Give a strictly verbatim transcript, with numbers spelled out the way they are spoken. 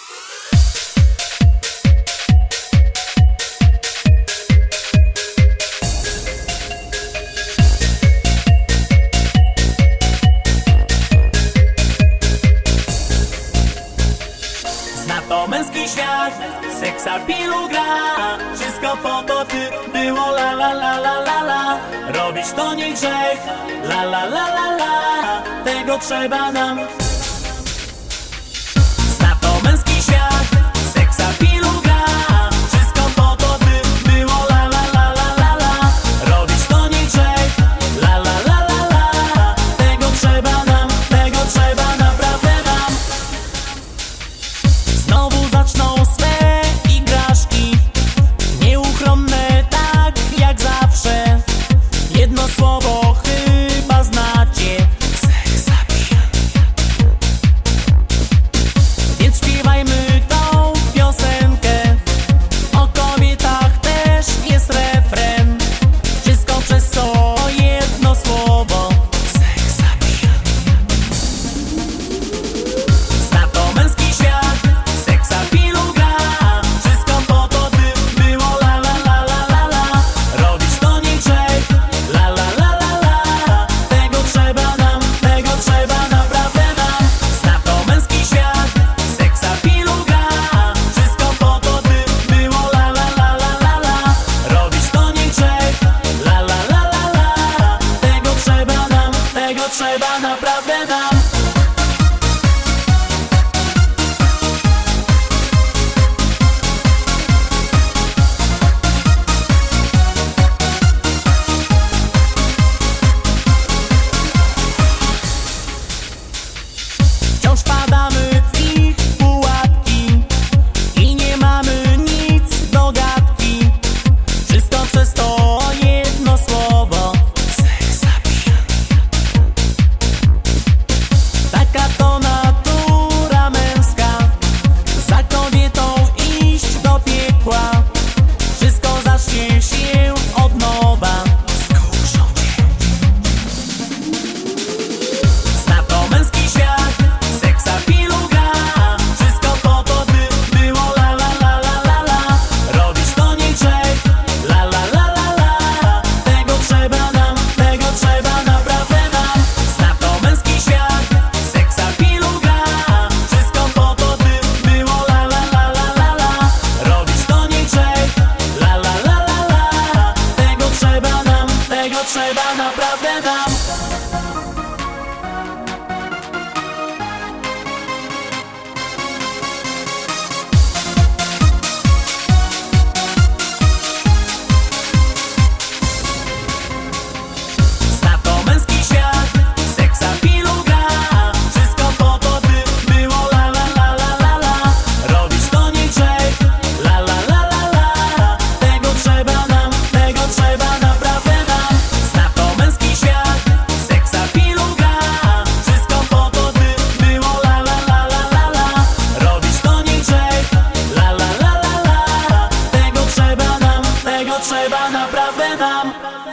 Zna to męski świat, seks apilu gra. Wszystko po to, by było la la la la la la. Robić to nie grzech, la la la la la. Tego trzeba nam. Zna to męski świat, seks apilu gra. Wszystko po to, by było la la la la la la. Robić to nie grzech, la la la la la. Tego trzeba nam, tego trzeba naprawdę nam. Znowu zaczną swe igraszki, nieuchronne tak jak zawsze. Jedno słowo chyba znacie: seks appeal. Więc śpiewajmy tą piosenkę. O kobietach też jest refren. Wszystko przez to jedno słowo: seks appeal. Zna to męski świat, seks apilu gra. Wszystko po to, by było la la la la la la. Robić to nie grzech, la la la la la. Tego trzeba nam, tego trzeba naprawdę nam. Zna to męski świat, seks apilu gra. Wszystko po to, by było la la la la la la. Robić to nie grzech, la la la la la. Tego trzeba nam, tego trzeba naprawdę nam. Wciąż padamy w ich pułapki i nie mamy nic do gadki. Wszystko przez to jedno słowo: seks appeal. Taka to natura męska, za kobietą iść do piekła. Wszystko zacznie się od nowa. Skuszą cię. Zna to męski świat, seks apilu gra. Wszystko po to, by było la la la la la la. Robić to nie grzech, la la la la la. Tego trzeba nam, tego trzeba naprawdę nam. Zna to męski świat, seks apilu gra. Wszystko po to, by było la la la la la la. Robić to nie grzech, la la la la la. Tego trzeba nam, tego trzeba naprawdę nam. Zna to męski świat, seks apilu gra. Wszystko po to, by było la la la la la la. Robić to nie grzech, la la la la la. Tego trzeba nam, tego trzeba naprawdę nam. Zna to męski świat, seks apilu gra. Wszystko po to, by było la la la la la la. Robić to nie grzech, la la la la la. Tego trzeba nam, tego trzeba naprawdę nam.